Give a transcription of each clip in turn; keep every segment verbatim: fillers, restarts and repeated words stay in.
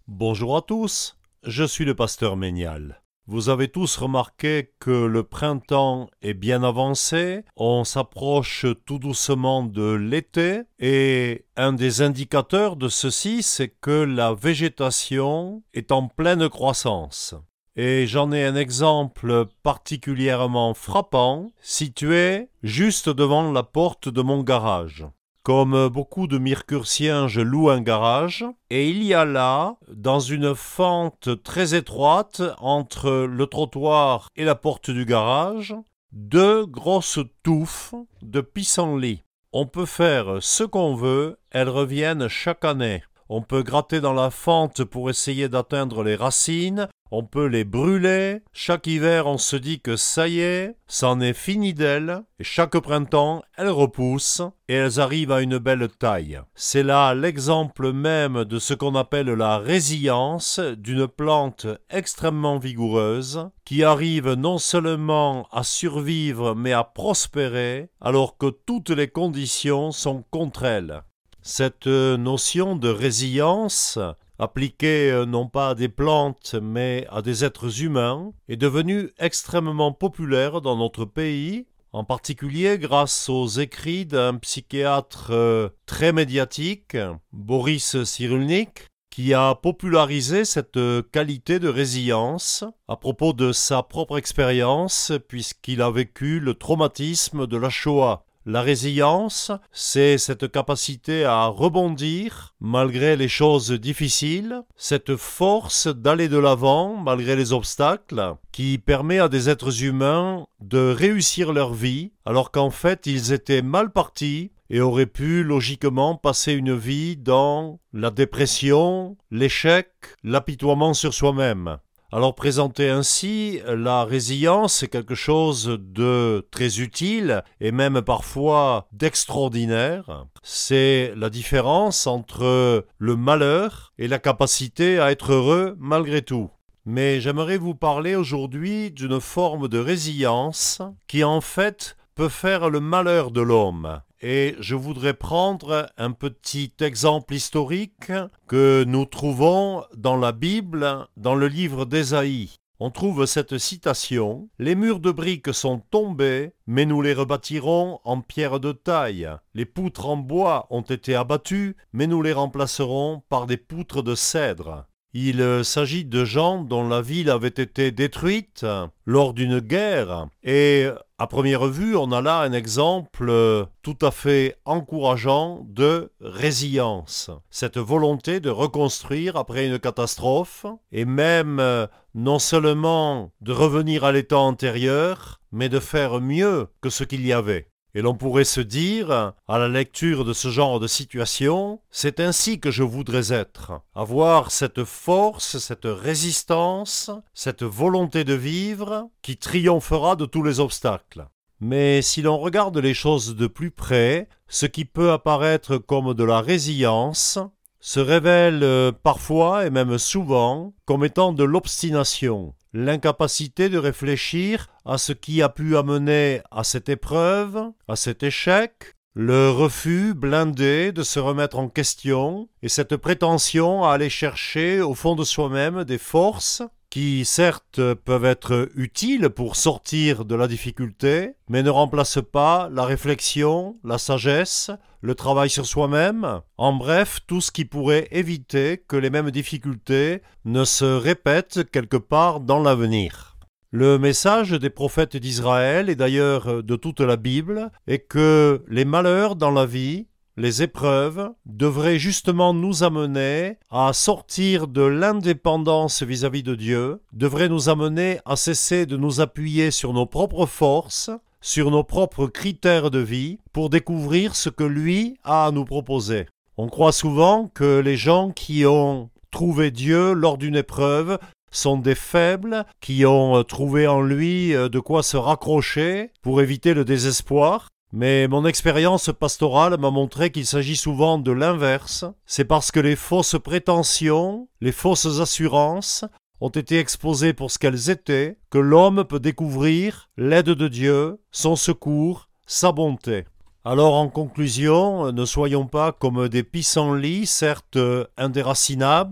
Bonjour à tous, je suis le pasteur Ménial. Vous avez tous remarqué que le printemps est bien avancé, on s'approche tout doucement de l'été et un des indicateurs de ceci, c'est que la végétation est en pleine croissance. Et j'en ai un exemple particulièrement frappant, situé juste devant la porte de mon garage. Comme beaucoup de Mircursiens, je loue un garage et il y a là, dans une fente très étroite entre le trottoir et la porte du garage, deux grosses touffes de pissenlit. On peut faire ce qu'on veut, elles reviennent chaque année. On peut gratter dans la fente pour essayer d'atteindre les racines, on peut les brûler. Chaque hiver, on se dit que ça y est, c'en est fini d'elles. Et chaque printemps, elles repoussent et elles arrivent à une belle taille. C'est là l'exemple même de ce qu'on appelle la résilience d'une plante extrêmement vigoureuse qui arrive non seulement à survivre mais à prospérer alors que toutes les conditions sont contre elle. Cette notion de résilience, appliquée non pas à des plantes mais à des êtres humains, est devenue extrêmement populaire dans notre pays, en particulier grâce aux écrits d'un psychiatre très médiatique, Boris Cyrulnik, qui a popularisé cette qualité de résilience à propos de sa propre expérience puisqu'il a vécu le traumatisme de la Shoah. La résilience, c'est cette capacité à rebondir malgré les choses difficiles, cette force d'aller de l'avant malgré les obstacles, qui permet à des êtres humains de réussir leur vie, alors qu'en fait ils étaient mal partis et auraient pu logiquement passer une vie dans la dépression, l'échec, l'apitoiement sur soi-même. Alors présenter ainsi la résilience, c'est quelque chose de très utile et même parfois d'extraordinaire. C'est la différence entre le malheur et la capacité à être heureux malgré tout. Mais j'aimerais vous parler aujourd'hui d'une forme de résilience qui en fait peut faire le malheur de l'homme. Et je voudrais prendre un petit exemple historique que nous trouvons dans la Bible, dans le livre d'Ésaïe. On trouve cette citation « Les murs de briques sont tombés, mais nous les rebâtirons en pierre de taille. Les poutres en bois ont été abattues, mais nous les remplacerons par des poutres de cèdre. » Il s'agit de gens dont la ville avait été détruite lors d'une guerre et à première vue, on a là un exemple tout à fait encourageant de résilience. Cette volonté de reconstruire après une catastrophe et même non seulement de revenir à l'état antérieur, mais de faire mieux que ce qu'il y avait. Et l'on pourrait se dire, à la lecture de ce genre de situation, c'est ainsi que je voudrais être. Avoir cette force, cette résistance, cette volonté de vivre qui triomphera de tous les obstacles. Mais si l'on regarde les choses de plus près, ce qui peut apparaître comme de la résilience se révèle parfois et même souvent comme étant de l'obstination. L'incapacité de réfléchir à ce qui a pu amener à cette épreuve, à cet échec, le refus blindé de se remettre en question et cette prétention à aller chercher au fond de soi-même des forces qui certes peuvent être utiles pour sortir de la difficulté, mais ne remplacent pas la réflexion, la sagesse, le travail sur soi-même, en bref, tout ce qui pourrait éviter que les mêmes difficultés ne se répètent quelque part dans l'avenir. Le message des prophètes d'Israël et d'ailleurs de toute la Bible est que les malheurs dans la vie, les épreuves, devraient justement nous amener à sortir de l'indépendance vis-à-vis de Dieu, devraient nous amener à cesser de nous appuyer sur nos propres forces, sur nos propres critères de vie, pour découvrir ce que lui a à nous proposer. On croit souvent que les gens qui ont trouvé Dieu lors d'une épreuve sont des faibles, qui ont trouvé en lui de quoi se raccrocher pour éviter le désespoir. Mais mon expérience pastorale m'a montré qu'il s'agit souvent de l'inverse. C'est parce que les fausses prétentions, les fausses assurances ont été exposées pour ce qu'elles étaient que l'homme peut découvrir l'aide de Dieu, son secours, sa bonté. Alors en conclusion, ne soyons pas comme des pissenlits, certes indéracinables,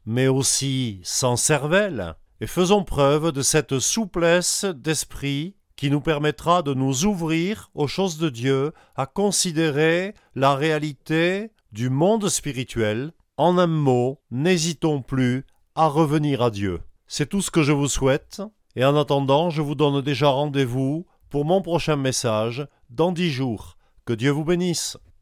mais aussi sans cervelle, et faisons preuve de cette souplesse d'esprit qui nous permettra de nous ouvrir aux choses de Dieu, à considérer la réalité du monde spirituel. En un mot, n'hésitons plus à revenir à Dieu. C'est tout ce que je vous souhaite, et en attendant, je vous donne déjà rendez-vous pour mon prochain message dans dix jours. Que Dieu vous bénisse.